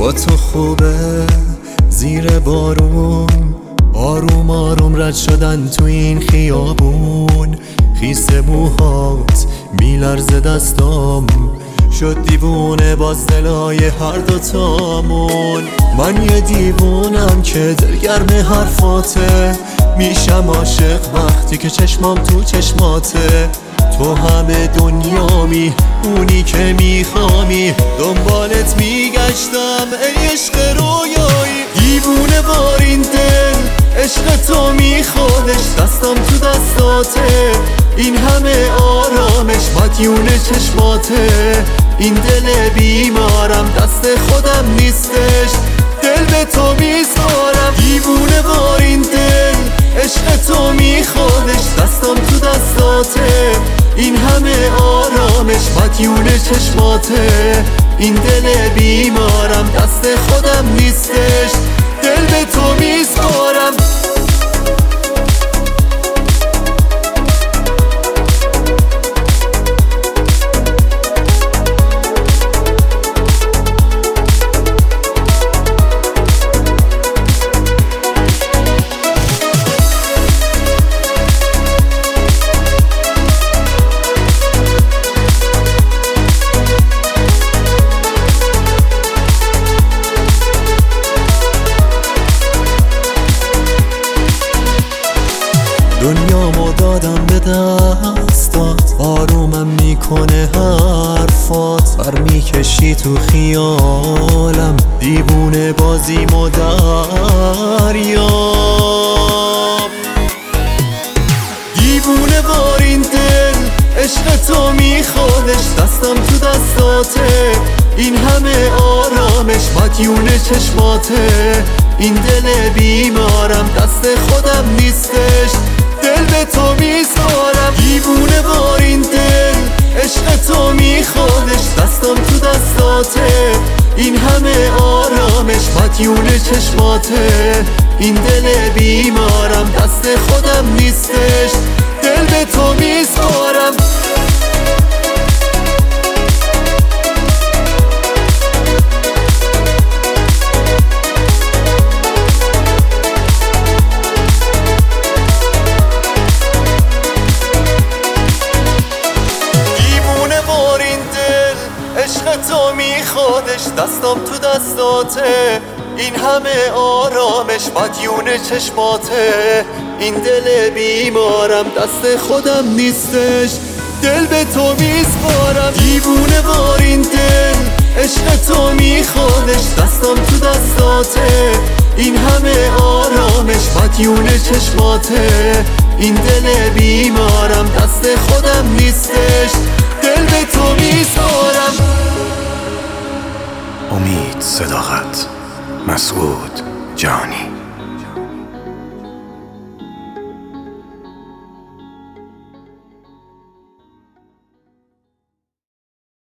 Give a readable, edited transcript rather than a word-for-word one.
با تو خوبه زیر بارون آروم آروم رد شدن تو این خیابون. خیس موهات میلرزه دستام شد دیوونه باز دلای هر دوتامون. من یه دیوونم که دلگرم حرفاته، میشم عاشق وقتی که چشمام تو چشماته. تو همه دنیامی اونی که میخوامی، دنبالت میگشتم ای عشق رویایی. دیوونه بار این دل عشق تو میخوادش، دستم تو دستاته این همه آرامش مدیون چشماته. این دل بیمارم دست خودم نیستش، دل به تو میسپارم. دیوونه بار این دل عشق تو میخوادش، دستم تو دستاته این همه آرامش مدیون چشماته. این دل بیمارم دست خودم نیستش، دل به تو میسپارم. دنیامو دادم به دستات، آرومم میکنه حرفات. بر میکشی تو خیالم دیوونه بازیمو دریاب. دیوونه بار این دل عشق تو میخوادش، دستم تو دستاته این همه آرامش مدیون چشماته. این دل بیمارم دست خودم نیستش، دل به تو میسپارم. دیوونه بار این دل عشق تو میخوادش، دستم تو دستاته این همه آرامش مدیون چشماته. این دل بیمارم دست خودم نیستش، دل به تو میسپارم. عشق تو میخوادش، دستم تو دستاته این همه آرامش مدیون چشماته. این دل بیمارم دست خودم نیستش، دل به تو میسپارم. دیوونه بار این دل عشق تو میخوادش، دستم تو دستاته این همه آرامش مدیون چشماته. این دل بیمارم دست خودم نیستش، دل به تو میسپارم. امید صداقت مسعود جانی.